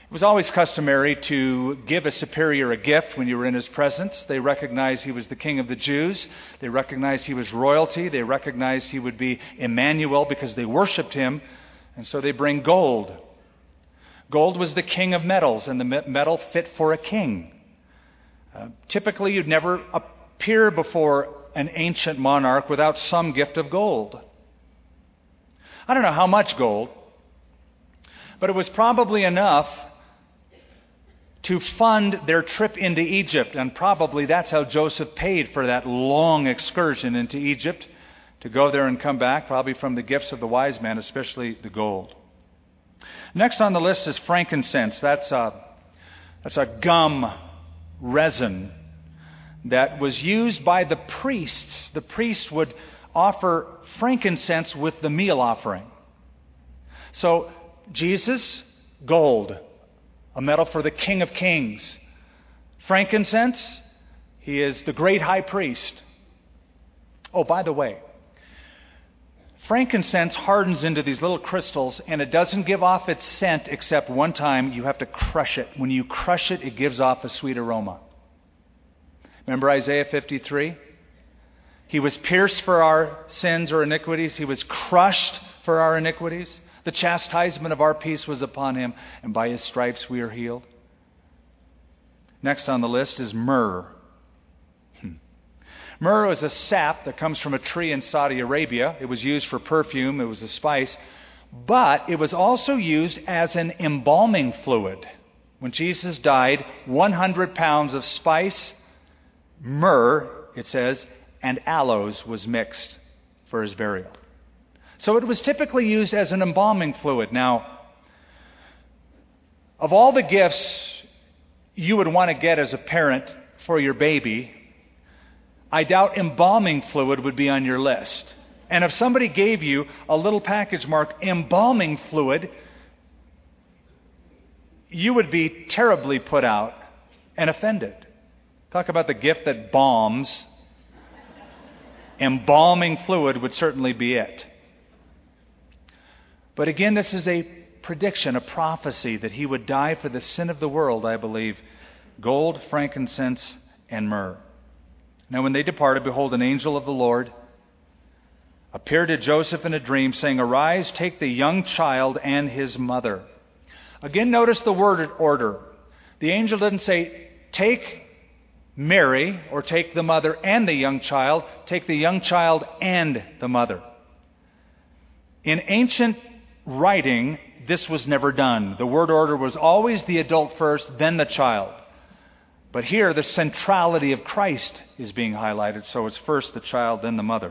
It was always customary to give a superior a gift when you were in his presence. They recognized he was the King of the Jews. They recognized he was royalty. They recognized he would be Emmanuel because they worshiped him. And so they bring gold. Gold was the king of metals, and the metal fit for a king. Uh, typically, you'd never appear before an ancient monarch without some gift of gold. I don't know how much gold, but it was probably enough to fund their trip into Egypt, and probably that's how Joseph paid for that long excursion into Egypt, to go there and come back, probably from the gifts of the wise men, especially the gold. Next on the list is frankincense. That's a, that's a gum resin that was used by the priests. The priests would offer frankincense with the meal offering. So, Jesus, gold, a metal for the King of Kings. Frankincense, he is the great high priest. Oh, by the way, frankincense hardens into these little crystals, and it doesn't give off its scent except one time. You have to crush it. When you crush it, it gives off a sweet aroma. Remember Isaiah fifty-three? He was pierced for our sins or iniquities. He was crushed for our iniquities. The chastisement of our peace was upon him, and by his stripes we are healed. Next on the list is myrrh. Hmm. Myrrh is a sap that comes from a tree in Saudi Arabia. It was used for perfume. It was a spice. But it was also used as an embalming fluid. When Jesus died, one hundred pounds of spice, myrrh, it says, and aloes was mixed for his burial. So it was typically used as an embalming fluid. Now, of all the gifts you would want to get as a parent for your baby, I doubt embalming fluid would be on your list. And if somebody gave you a little package marked embalming fluid, you would be terribly put out and offended. Talk about the gift that balms. Embalming fluid would certainly be it. But again, this is a prediction, a prophecy that he would die for the sin of the world, I believe. Gold, frankincense, and myrrh. Now when they departed, behold, an angel of the Lord appeared to Joseph in a dream, saying, Arise, take the young child and his mother. Again, notice the word order. The angel didn't say, take Mary, or take the mother and the young child. Take the young child and the mother. In ancient writing, this was never done. The word order was always the adult first, then the child. But here, the centrality of Christ is being highlighted, so it's first the child, then the mother.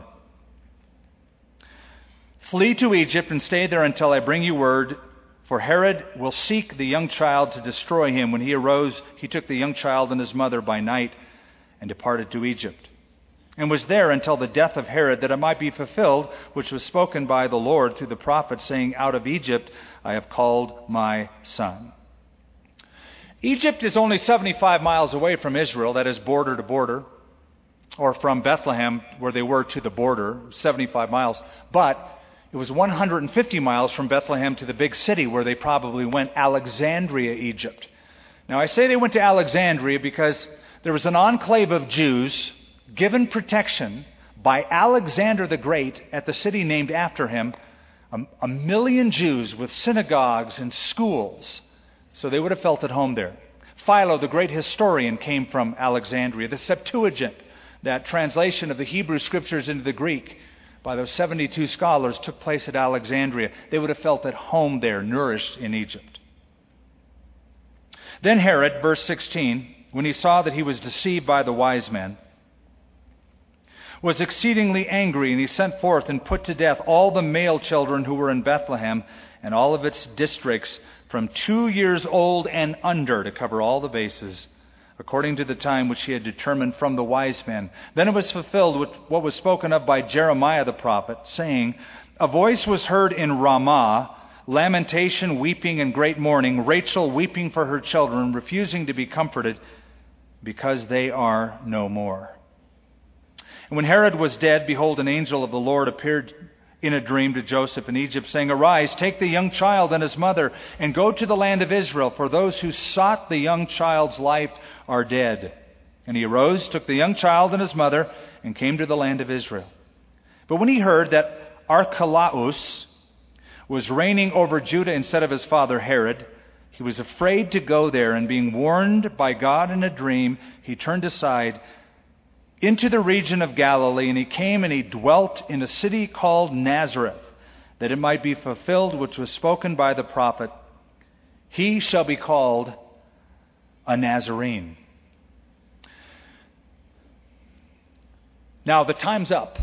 Flee to Egypt and stay there until I bring you word, for Herod will seek the young child to destroy him. When he arose, he took the young child and his mother by night and departed to Egypt, and was there until the death of Herod, that it might be fulfilled, which was spoken by the Lord through the prophet, saying, Out of Egypt I have called my son. Egypt is only seventy-five miles away from Israel, that is border to border, or from Bethlehem, where they were, to the border, seventy-five miles. But it was one hundred fifty miles from Bethlehem to the big city where they probably went, Alexandria, Egypt. Now I say they went to Alexandria because there was an enclave of Jews given protection by Alexander the Great at the city named after him, a, a million Jews with synagogues and schools. So they would have felt at home there. Philo, the great historian, came from Alexandria. The Septuagint, that translation of the Hebrew Scriptures into the Greek by those seventy-two scholars, took place at Alexandria. They would have felt at home there, nourished in Egypt. Then Herod, verse sixteen, when he saw that he was deceived by the wise men, was exceedingly angry, and he sent forth and put to death all the male children who were in Bethlehem and all of its districts, from two years old and under, to cover all the bases, according to the time which he had determined from the wise men. Then it was fulfilled with what was spoken of by Jeremiah the prophet, saying, A voice was heard in Ramah, lamentation, weeping, and great mourning, Rachel weeping for her children, refusing to be comforted, because they are no more. And when Herod was dead, behold, an angel of the Lord appeared in a dream to Joseph in Egypt, saying, "Arise, take the young child and his mother, and go to the land of Israel, for those who sought the young child's life are dead." And he arose, took the young child and his mother, and came to the land of Israel. But when he heard that Archelaus was reigning over Judah instead of his father Herod, he was afraid to go there, and being warned by God in a dream, he turned aside into the region of Galilee, and he came and he dwelt in a city called Nazareth, that it might be fulfilled which was spoken by the prophet, "He shall be called a Nazarene." Now, the time's up.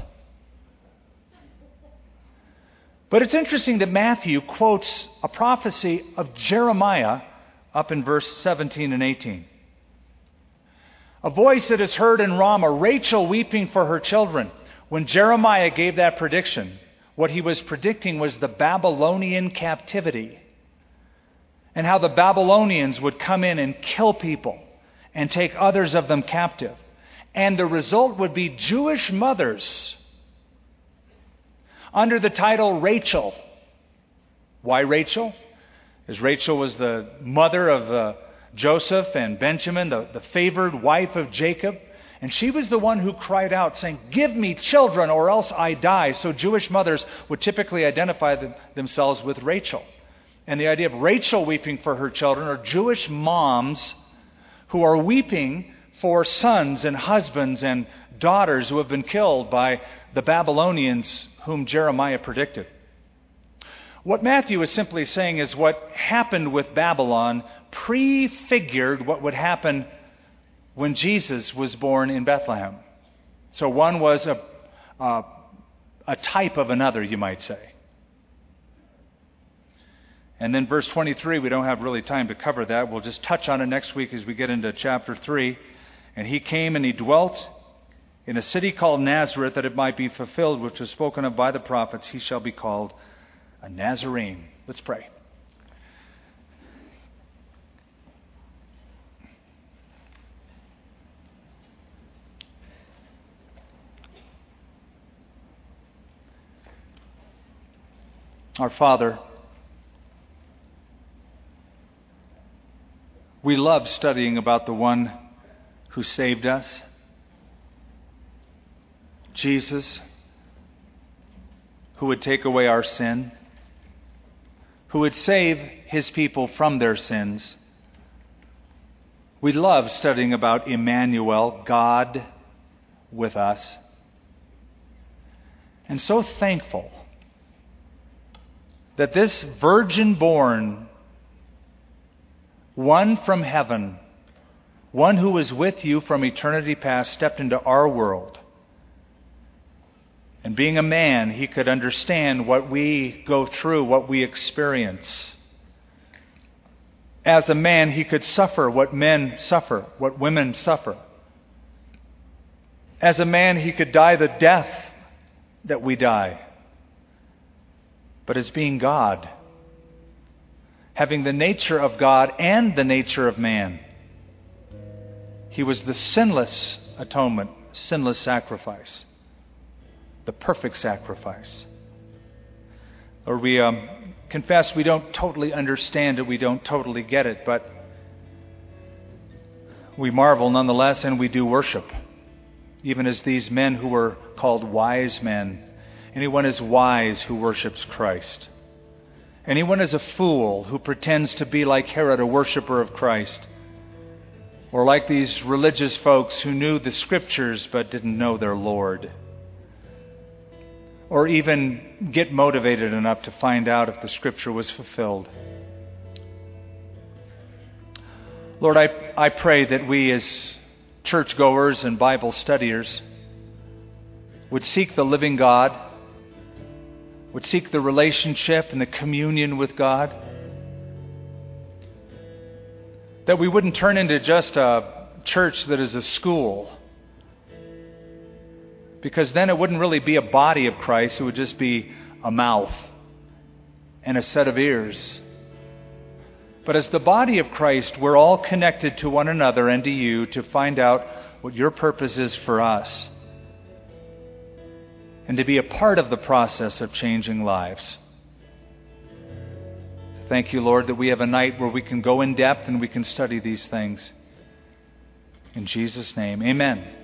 But it's interesting that Matthew quotes a prophecy of Jeremiah up in verse seventeen and eighteen. A voice that is heard in Ramah, Rachel weeping for her children. When Jeremiah gave that prediction, what he was predicting was the Babylonian captivity, and how the Babylonians would come in and kill people and take others of them captive. And the result would be Jewish mothers under the title Rachel. Why Rachel? As Rachel was the mother of uh, Joseph and Benjamin, the, the favored wife of Jacob. And she was the one who cried out saying, "Give me children or else I die." So Jewish mothers would typically identify them, themselves with Rachel. And the idea of Rachel weeping for her children are Jewish moms who are weeping for sons and husbands and daughters who have been killed by the Babylonians whom Jeremiah predicted. What Matthew is simply saying is what happened with Babylon prefigured what would happen when Jesus was born in Bethlehem. So one was a, a, a type of another, you might say. And then verse twenty-three, we don't have really time to cover that. We'll just touch on it next week as we get into chapter three. "And he came and he dwelt in a city called Nazareth, that it might be fulfilled which was spoken of by the prophets, he shall be called a Nazarene." Let's pray. Our Father, we love studying about the one who saved us, Jesus, who would take away our sin, who would save his people from their sins. We love studying about Emmanuel, God with us. And so thankful that this virgin born, one from heaven, one who was with you from eternity past, stepped into our world. And being a man, he could understand what we go through, what we experience. As a man, he could suffer what men suffer, what women suffer. As a man, he could die the death that we die. But as being God, having the nature of God and the nature of man, he was the sinless atonement, sinless sacrifice, the perfect sacrifice. Lord, we um, confess we don't totally understand it, we don't totally get it, but we marvel nonetheless, and we do worship, even as these men who were called wise men. Anyone is wise who worships Christ. Anyone is a fool who pretends to be like Herod, a worshiper of Christ. Or like these religious folks who knew the Scriptures but didn't know their Lord. Or even get motivated enough to find out if the Scripture was fulfilled. Lord, I, I pray that we as churchgoers and Bible studiers would seek the living God, would seek the relationship and the communion with God. That we wouldn't turn into just a church that is a school. Because then it wouldn't really be a body of Christ, it would just be a mouth and a set of ears. But as the body of Christ, we're all connected to one another and to you to find out what your purpose is for us. and to be a part of the process of changing lives. Thank you, Lord, that we have a night where we can go in depth and we can study these things. In Jesus' name, amen.